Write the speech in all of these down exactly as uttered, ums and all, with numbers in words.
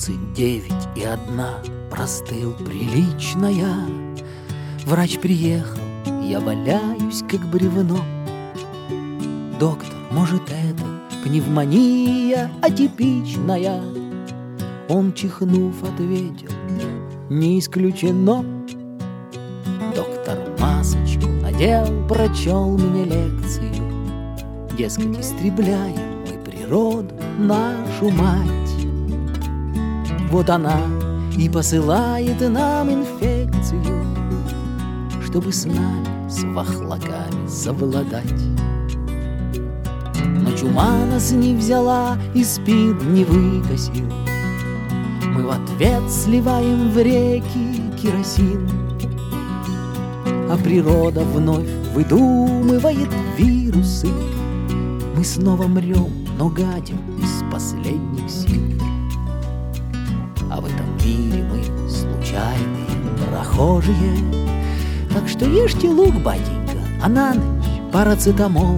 тридцать девять и одна, простыл приличная. Врач приехал, я валяюсь, как бревно. Доктор, может, это пневмония атипичная? Он, чихнув, ответил: не исключено. Доктор масочку надел, прочел мне лекцию. Дескать, истребляем мы природу, нашу мать. Вот она и посылает нам инфекцию, чтобы с нами, с вахлаками, совладать. Но чума нас не взяла и СПИД не выкосил. Мы в ответ сливаем в реки керосин, а природа вновь выдумывает вирусы. Мы снова мрем, но гадим из последних сил. А в этом мире мы случайные прохожие. Так что ешьте лук, батенька, а на ночь парацетамол.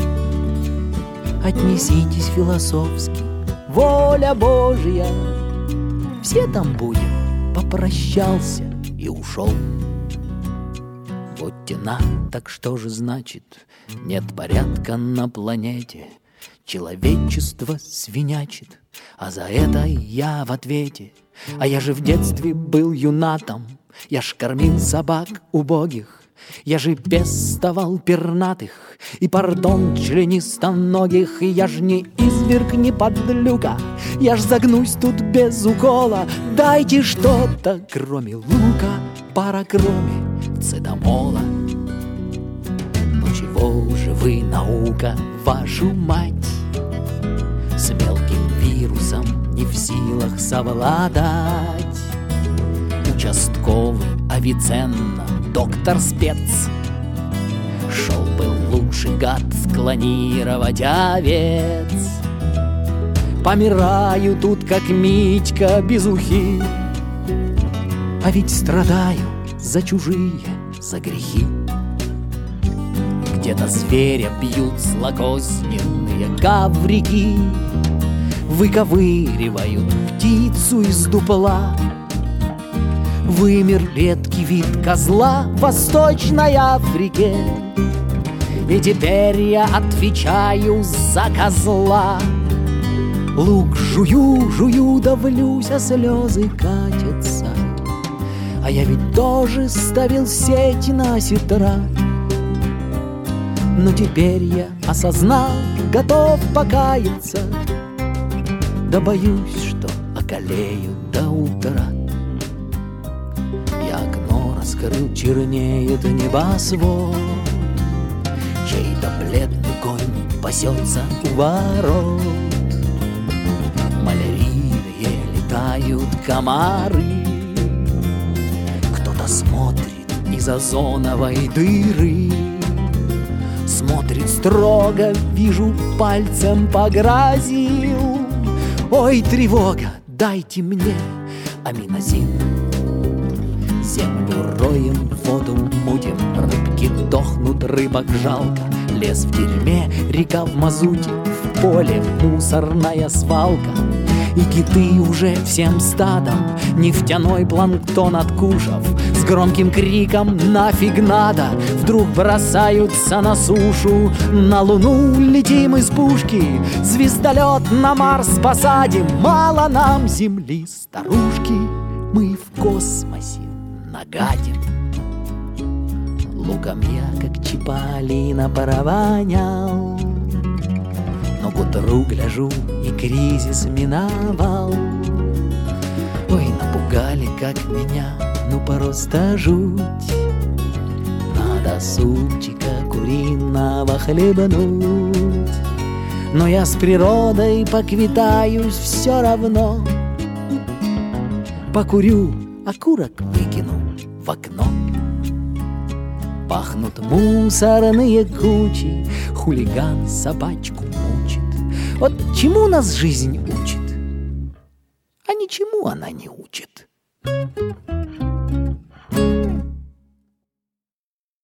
Отнеситесь философски, воля Божья. Все там будем, попрощался и ушел. Вот тена, так что же значит нет порядка на планете? Человечество свинячит, а за это я в ответе. А я же в детстве был юнатом, я ж кормил собак убогих. Я же пестовал пернатых и, пардон, членистоногих. И я ж не изверг, не подлюка, я ж загнусь тут без укола. Дайте что-то, кроме лука, пара кроме цетамола. Ну чего же вы, наука, вашу мать, с мелким вирусом не в силах совладать? Участковый Авиценна, доктор спец, шел бы лучший гад клонировать овец. Помираю тут, как Митька без ухи, а ведь страдаю за чужие, за грехи. Где-то зверя бьют злокозненные коврики, выковыривают птицу из дупла. Вымер редкий вид козла в Восточной Африке, и теперь я отвечаю за козла. Лук жую, жую, давлюсь, а слезы катятся. А я ведь тоже ставил сеть на сетра. Но теперь я осознал, готов покаяться. Да боюсь, что околею до утра. Я окно раскрыл, чернеет небосвод. Чей-то бледный конь пасется у ворот. Малярийные летают комары. Кто-то смотрит из озоновой дыры. Смотрит строго, вижу, пальцем погрозил. Ой, тревога, дайте мне аминозин. Землю роем, воду мутим, рыбки дохнут, рыбок жалко. Лес в дерьме, река в мазуте, в поле мусорная свалка. И киты уже всем стадом, нефтяной планктон откушав, с громким криком «нафиг надо!» вдруг бросаются на сушу. На Луну летим из пушки, звездолет на Марс посадим. Мало нам Земли, старушки, мы в космосе нагадим. Луком я, как Чиполлино, паровонял, но к утру гляжу, и кризис миновал. Ой, напугали, как меня, ну просто жуть. Надо супчика куриного хлебнуть. Но я с природой поквитаюсь все равно. Покурю, окурок выкину в окно. Пахнут мусорные кучи, хулиган собачку мучит. Вот чему нас жизнь учит? А ничему она не учит.